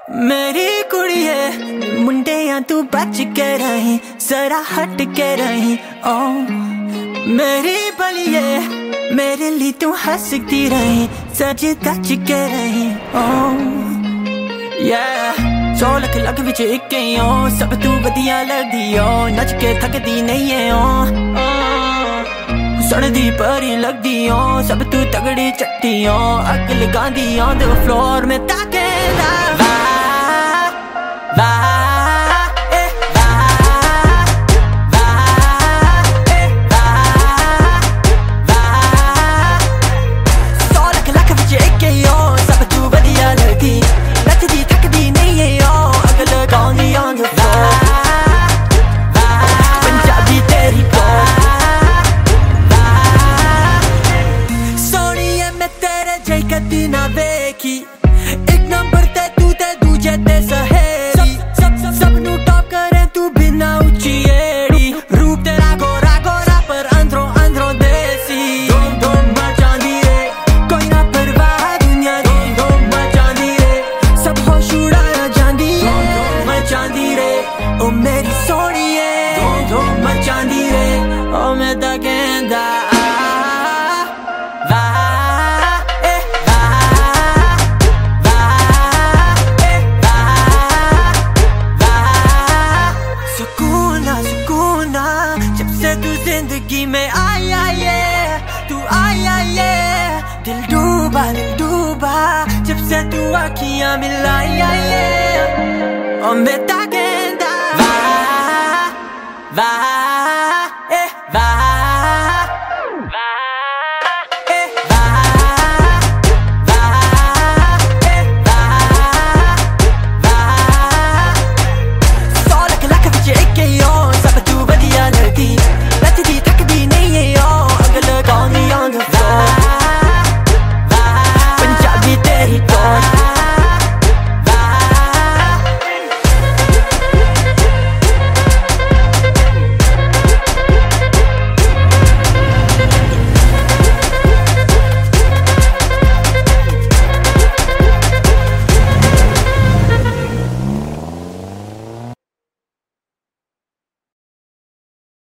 मेरी कुड़िए मुंडियां तू बच के रही, जरा हट के रही। ओ मेरी बलिए मेरे लिए तू हंसती रही, सज धज के रही। ओ सौ लख लख विच इक हो, सब तू वधिया लगदी हो, नच के थकदी नहीं है। सड़दी परी लगदी हो, सब तू तगड़ी चट्टी हो, अग लगांदी ऑन द फ्लोर में ताके ना देखी एक नंबर ते तू ते दूजे ते सहेली, सब नू टॉप करे तू बिना ऊंची एड़ी। रूप तेरा गोरा गोरा पर अंदरों अंदरों देसी, धूम धूम मचांदी रे, कोई ना परवाह दुनिया दी। धूम मचांदी रे, सब होश उड़ाया जांदी, धूम मचांदी रे। ओ मेरी सोनिए धूम मचांदी रे, ओ मैं ता कहंदा तू जिंदगी में आया ये, तू आया ये। दिल डूबा जब से तू आँखियां मिलाया ये। और मैं ताकेंदा वाह वाह